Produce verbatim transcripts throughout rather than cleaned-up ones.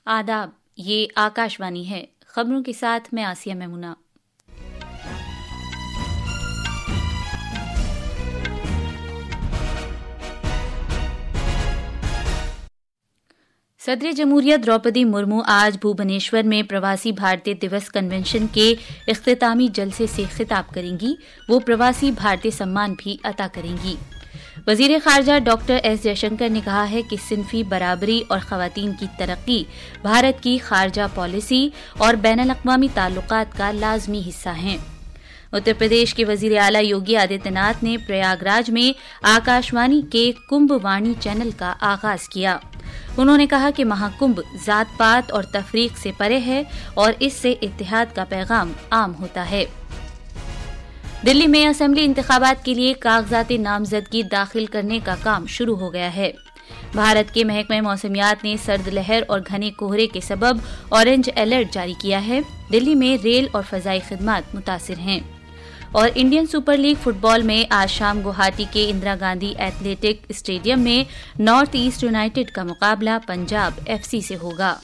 آداب، یہ آکاشوانی ہے۔ خبروں کے ساتھ میں آسیہ میمونہ۔ صدر جمہوریہ دروپدی مرمو آج بھوبنیشور میں پرواسی بھارتیہ دیوس کنونشن کے اختتامی جلسے سے خطاب کریں گی۔ وہ پرواسی بھارتیہ سمان بھی عطا کریں گی۔ وزیر خارجہ ڈاکٹر ایس جے شنکر نے کہا ہے کہ صنفی برابری اور خواتین کی ترقی بھارت کی خارجہ پالیسی اور بین الاقوامی تعلقات کا لازمی حصہ ہیں۔ اتر پردیش کے وزیر اعلیٰ یوگی آدتیہ ناتھ نے پریاگ راج میں آکاشوانی کے کمبھ وانی چینل کا آغاز کیا۔ انہوں نے کہا کہ مہا کمبھ ذات پات اور تفریق سے پرے ہے اور اس سے اتحاد کا پیغام عام ہوتا ہے۔ دلی میں اسمبلی انتخابات کے لیے کاغذات نامزدگی داخل کرنے کا کام شروع ہو گیا ہے۔ بھارت کے محکمہ موسمیات نے سرد لہر اور گھنے کہرے کے سبب اورنج الرٹ جاری کیا ہے۔ دلی میں ریل اور فضائی خدمات متاثر ہیں۔ اور Indian super league football میں آج شام گوہاٹی کے اندرا گاندھی ایتھلیٹک اسٹیڈیم میں نارتھ ایسٹ یونائیٹڈ کا مقابلہ پنجاب ایف سی سے ہوگا۔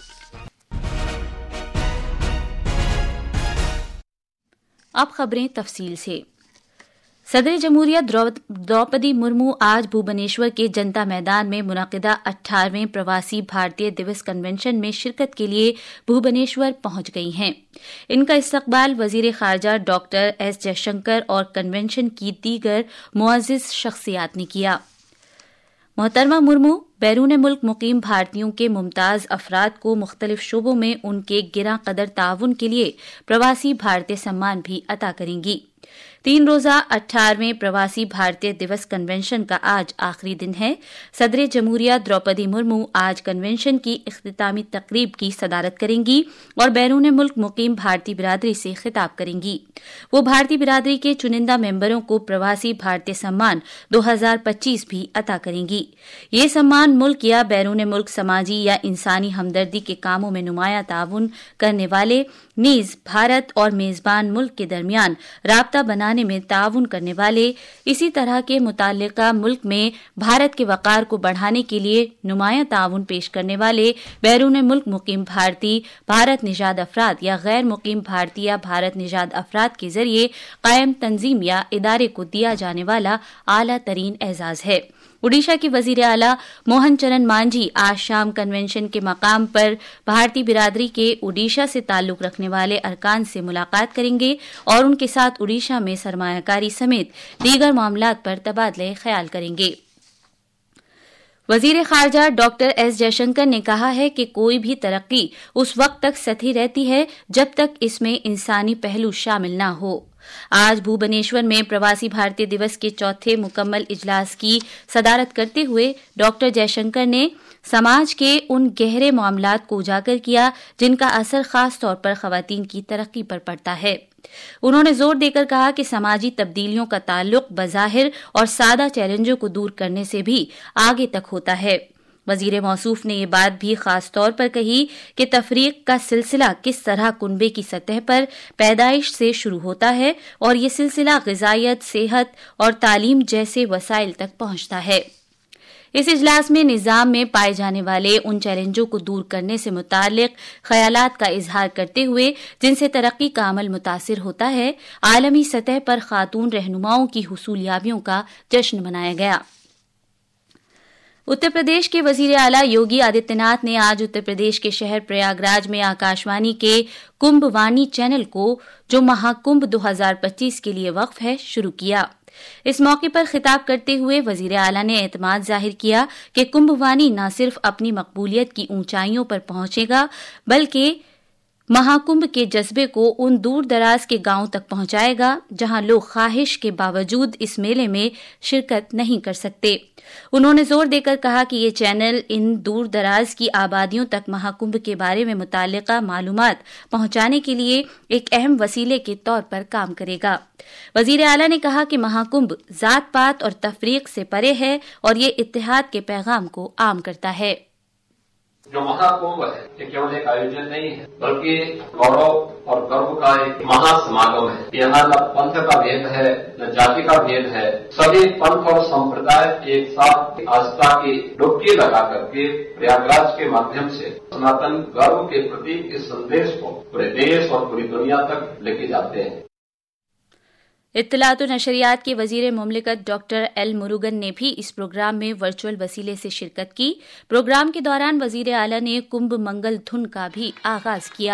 اب خبریں تفصیل سے۔ صدر جمہوریہ دروپدی مرمو آج بھوبنیشور کے جنتا میدان میں منعقدہ اٹھارہویں پرواسی بھارتیہ دیوس کنونشن میں شرکت کے لیے بھوبنیشور پہنچ گئی ہیں۔ ان کا استقبال وزیر خارجہ ڈاکٹر ایس جے شنکر اور کنونشن کی دیگر معزز شخصیات نے کیا۔ محترمہ مرمو بیرون ملک مقیم بھارتیوں کے ممتاز افراد کو مختلف شعبوں میں ان کے گراں قدر تعاون کے لیے پرواسی بھارتیہ سمان بھی عطا کریں گی۔ تین روزہ اٹھارہویں پرواسی بھارتیہ دیوس کنونشن کا آج آخری دن ہے۔ صدر جمہوریہ دروپدی مرمو آج کنونشن کی اختتامی تقریب کی صدارت کریں گی اور بیرون ملک مقیم بھارتی برادری سے خطاب کریں گی۔ وہ بھارتی برادری کے چنندہ ممبروں کو پرواسی بھارتیہ سمان دو ہزار پچیس بھی عطا کریں گی۔ یہ سمان ملک یا بیرون ملک سماجی یا انسانی ہمدردی کے کاموں میں نمایاں تعاون کرنے والے، نیز بھارت اور میزبان ملک کے درمیان رابطہ بنانے میں تعاون کرنے والے، اسی طرح کے متعلقہ ملک میں بھارت کے وقار کو بڑھانے کے لیے نمایاں تعاون پیش کرنے والے بیرون ملک مقیم بھارتی بھارت نژاد افراد یا غیر مقیم بھارتی یا بھارت نژاد افراد کے ذریعے قائم تنظیم یا ادارے کو دیا جانے والا اعلیٰ ترین اعزاز ہے۔ اڈیشہ کے وزیر اعلیٰ موہن چرن مانجھی آج شام کنونشن کے مقام پر بھارتی برادری کے اڈیشہ سے تعلق رکھنے والے ارکان سے ملاقات کریں گے اور ان کے ساتھ اڈیشہ میں سرمایہ کاری سمیت دیگر معاملات پر تبادلہ خیال کریں گے۔ وزیر خارجہ ڈاکٹر ایس جے شنکر نے کہا ہے کہ کوئی بھی ترقی اس وقت تک سطحی رہتی ہے جب تک اس میں انسانی پہلو شامل نہ ہو۔ آج بھوبنیشور میں پرواسی بھارتیہ دیوس کے چوتھے مکمل اجلاس کی صدارت کرتے ہوئے ڈاکٹر جے شنکر نے سماج کے ان گہرے معاملات کو اجاگر کیا جن کا اثر خاص طور پر خواتین کی ترقی پر پڑتا ہے۔ انہوں نے زور دے کر کہا کہ سماجی تبدیلیوں کا تعلق بظاہر اور سادہ چیلنجوں کو دور کرنے سے بھی آگے تک ہوتا ہے۔ وزیر موصوف نے یہ بات بھی خاص طور پر کہی کہ تفریق کا سلسلہ کس طرح کنبے کی سطح پر پیدائش سے شروع ہوتا ہے اور یہ سلسلہ غذائیت، صحت اور تعلیم جیسے وسائل تک پہنچتا ہے۔ اس اجلاس میں نظام میں پائے جانے والے ان چیلنجوں کو دور کرنے سے متعلق خیالات کا اظہار کرتے ہوئے جن سے ترقی کا عمل متاثر ہوتا ہے، عالمی سطح پر خاتون رہنماؤں کی حصولیابیوں کا جشن منایا گیا۔ اتر پردیش کے وزیر اعلیٰ یوگی آدتیہ ناتھ نے آج اتر پردیش کے شہر پریاگ راج میں آکاشوانی کے کمبھ وانی چینل کو، جو مہا کمبھ دو ہزار پچیس کے لیے وقف ہے، شروع کیا۔ اس موقع پر خطاب کرتے ہوئے وزیر اعلیٰ نے اعتماد ظاہر کیا کہ کمبھ وانی نہ صرف اپنی مقبولیت کی اونچائیوں پر پہنچے گا بلکہ مہا کمبھ کے جذبے کو ان دور دراز کے گاؤں تک پہنچائے گا جہاں لوگ خواہش کے باوجود اس میلے میں شرکت نہیں کر سکتے۔ انہوں نے زور دے کر کہا کہ یہ چینل ان دور دراز کی آبادیوں تک مہا کمبھ کے بارے میں متعلقہ معلومات پہنچانے کے لیے ایک اہم وسیلے کے طور پر کام کرے گا۔ وزیر اعلیٰ نے کہا کہ مہا کمبھ ذات پات اور تفریق سے پرے ہے اور یہ اتحاد کے پیغام کو عام کرتا ہے۔ جو महाकुंभ है, ये केवल एक आयोजन नहीं है बल्कि गौरव और गर्व का एक महासमागम है। यहाँ न पंथ का भेद है, न जाति का भेद है, सभी पंथ और संप्रदाय एक साथ आस्था की डुबकी लगा करके प्रयागराज के माध्यम से सनातन गर्व के प्रति इस संदेश को पूरे देश और पूरी दुनिया तक लेके जाते हैं। इत्तलात और नशरियात के वजीर मुमलिकत डॉक्टर एल मुरुगन ने भी इस प्रोग्राम में वर्चुअल वसीले से शिरकत की। प्रोग्राम के दौरान वजीर आला ने कुंभ मंगल धुन का भी आगाज किया।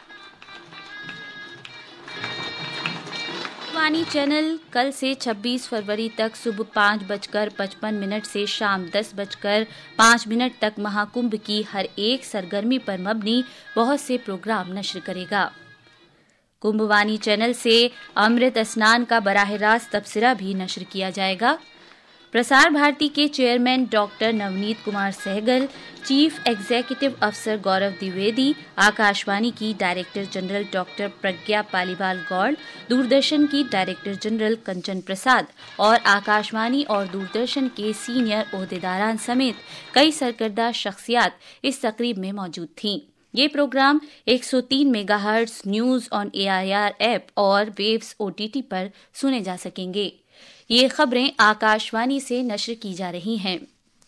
वाणी चैनल कल से छब्बीस फरवरी तक सुबह पाँच बजकर पचपन मिनट से शाम दस बजकर पाँच मिनट तक महाकुंभ की हर एक सरगर्मी पर मबनी बहुत से प्रोग्राम नश्र करेगा। कुंभवाणी चैनल से अमृत स्नान का बराह रास्त तबसरा भी नश्र किया जाएगा। प्रसार भारती के chairman doctor Navneet Kumar Sehgal, chief executive अफसर गौरव द्विवेदी, आकाशवाणी की director general doctor Pragya Paliwal Gaur, Doordarshan की डायरेक्टर जनरल कंचन प्रसाद और आकाशवाणी और दूरदर्शन के सीनियर ओहदेदारान समेत कई सरकर्दा शख्सियात इस तकरीब में मौजूद थीं। ये प्रोग्राम एक सौ तीन megahertz news on AIR app और वेव्स ओटीटी पर सुने जा सकेंगे। ये खबरें आकाशवाणी से नश्र की जा रही हैं।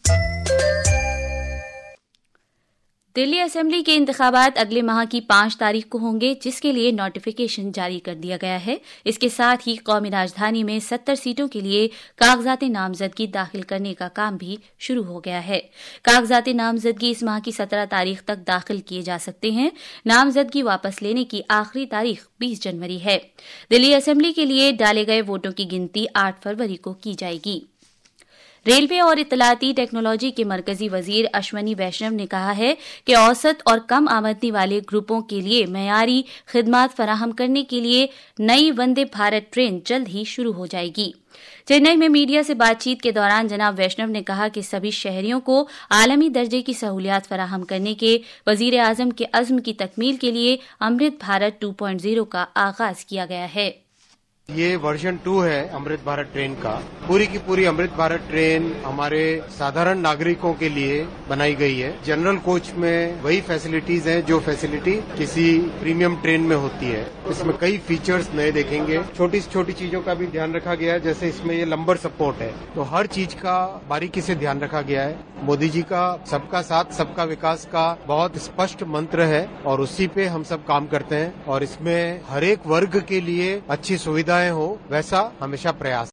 दिल्ली असेंबली के इंतखाबात अगले माह की पांच तारीख को होंगे, जिसके लिए नोटिफिकेशन जारी कर दिया गया है। इसके साथ ही कौमी राजधानी में सत्तर सीटों के लिए कागजात नामजदगी दाखिल करने का काम भी शुरू हो गया है। कागजात नामजदगी इस माह की सत्रह तारीख तक दाखिल किए जा सकते हैं। नामजदगी वापस लेने की आखिरी तारीख बीस जनवरी है। दिल्ली असेंबली के लिए डाले गए वोटों की गिनती आठ फरवरी को की जाएगी। रेलवे और इत्तलाती टेक्नोलॉजी के मरकजी वजीर अश्वनी वैष्णव ने कहा है कि औसत और कम आमदनी वाले ग्रुपों के लिए मयारी खिदमात फराहम करने के लिए नई वंदे भारत ट्रेन जल्द ही शुरू हो जाएगी। चेन्नई में मीडिया से बातचीत के दौरान जनाब वैष्णव ने कहा कि सभी शहरियों को आलमी दर्जे की सहूलियात फराहम करने के वजीर आजम के अज़्म की तकमील के लिए Amrit Bharat two point zero का आगाज किया गया है। ये वर्जन टू है अमृत भारत ट्रेन का। पूरी की पूरी अमृत भारत ट्रेन हमारे साधारण नागरिकों के लिए बनाई गई है। जनरल कोच में वही फैसिलिटीज हैं जो फैसिलिटी किसी प्रीमियम ट्रेन में होती है। इसमें कई फीचर्स नए देखेंगे। छोटी से छोटी चीजों का भी ध्यान रखा गया है, जैसे इसमें ये लंबर सपोर्ट है, तो हर चीज का बारीकी से ध्यान रखा गया है। मोदी जी का सबका साथ सबका विकास का बहुत स्पष्ट मंत्र है और उसी पे हम सब काम करते हैं और इसमें हर एक वर्ग के लिए अच्छी सुविधा हो, वैसा हमेशा प्रयास।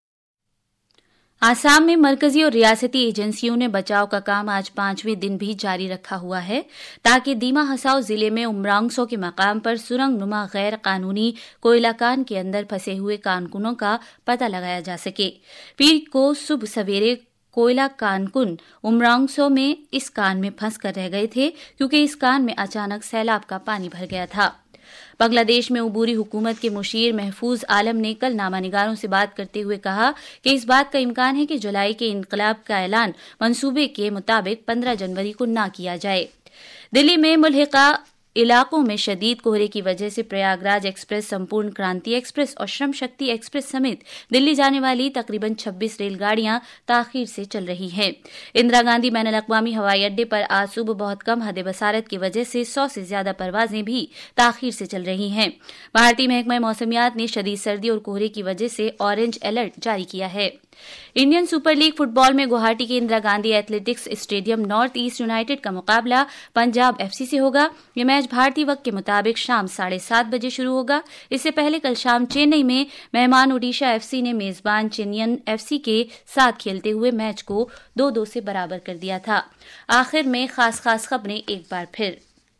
आसाम में मरकजी और रियासती एजेंसियों ने बचाव का काम आज पांचवें दिन भी जारी रखा हुआ है, ताकि दीमा हसाओ जिले में उमरांगसो के मकाम पर सुरंग नुमा गैर कानूनी कोयला कान के अंदर फंसे हुए कारकुनों का पता लगाया जा सके। पीर को सुबह सवेरे कोयला कानकुन उमरांगसो में इस कान में फंस कर रह गए थे, क्योंकि इस कान में अचानक सैलाब का पानी भर गया था। बांग्लादेश में उबूरी हुकूमत के मुशीर महफूज आलम ने कल नामानिगारों से बात करते हुए कहा कि इस बात का इम्कान है कि जुलाई के इनकलाब का ऐलान मंसूबे के मुताबिक पंद्रह जनवरी को न किया जाए। दिल्ली में मुल्हिका इलाकों में शदीद कोहरे की वजह से प्रयागराज एक्सप्रेस, संपूर्ण क्रांति एक्सप्रेस और श्रम शक्ति एक्सप्रेस समेत दिल्ली जाने वाली तकरीबन छब्बीस रेलगाड़ियां ताखीर से चल रही हैं। इंदिरा गांधी बैनुल अक़वामी हवाई अड्डे पर आज सुबह बहुत कम हद बसारत की वजह से सौ से ज्यादा परवाजें भी ताखीर से चल रही हैं। भारतीय महकमा मौसमियात ने शदीद सर्दी और कोहरे की वजह से ऑरेंज अलर्ट जारी किया है। इंडियन सुपर लीग फुटबॉल में गुवाहाटी के Indira Gandhi athletics stadium North East United का मुकाबला पंजाब एफसी से होगा। ये मैच भारतीय वक्त के मुताबिक शाम साढ़े सात बजे शुरू होगा। इससे पहले कल शाम चेन्नई में मेहमान ओडिशा एफसी ने मेजबान चेन्नईयन एफसी के साथ खेलते हुए मैच को दो दो से बराबर कर दिया था। आखिर में खास खास खबरें एक बार फिर।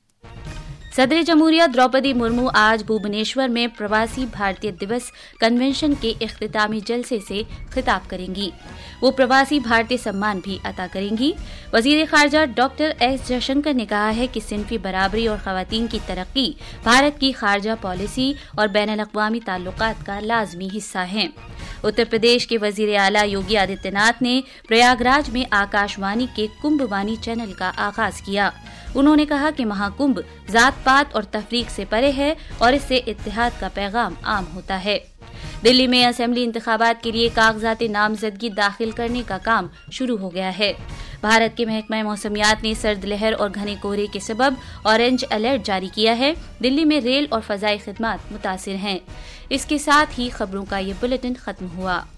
सदर जमहूरिया द्रौपदी मुर्मू आज भुवनेश्वर में प्रवासी भारतीय दिवस कन्वेंशन के इख्तितामी जलसे से खिताब करेंगी। वो प्रवासी भारतीय सम्मान भी अता करेंगी। वजीर खारजा डॉक्टर एस जयशंकर ने कहा है कि सिनफी बराबरी और खवातीन की तरक्की भारत की खारजा पॉलिसी और बैनुल अक़वामी ताल्लुकात का लाजमी हिस्सा है। उत्तर प्रदेश के वजीर आला योगी आदित्यनाथ ने प्रयागराज में आकाशवाणी के कुंभवाणी चैनल का आगाज किया। उन्होंने कहा कि महाकुंभ जात पात और तफरीक से परे है और इससे इत्तेहाद का पैगाम आम होता है। दिल्ली में असेंबली इंतखाबात के लिए कागजात नामजदगी दाखिल करने का काम शुरू हो गया है। بھارت کے محکمہ موسمیات نے سرد لہر اور گھنے کہرے کے سبب اورنج الرٹ جاری کیا ہے۔ دلی میں ریل اور فضائی خدمات متاثر ہیں۔ اس کے ساتھ ہی خبروں کا یہ بلیٹن ختم ہوا۔